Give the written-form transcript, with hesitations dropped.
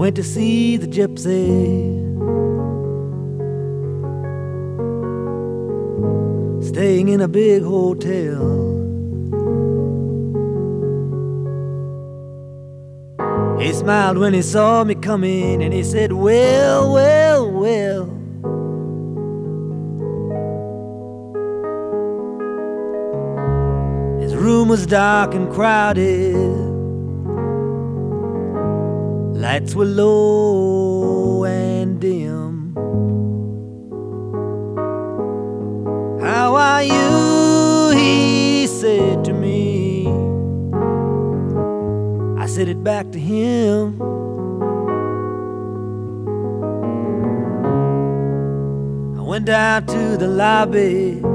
went to see the gypsy, staying in a big hotel. He smiled when he saw me coming, and he said, well, well, well, his room was dark and crowded, lights were low and dim. How are you? He said to me. I said it back to him. I went down to the lobby,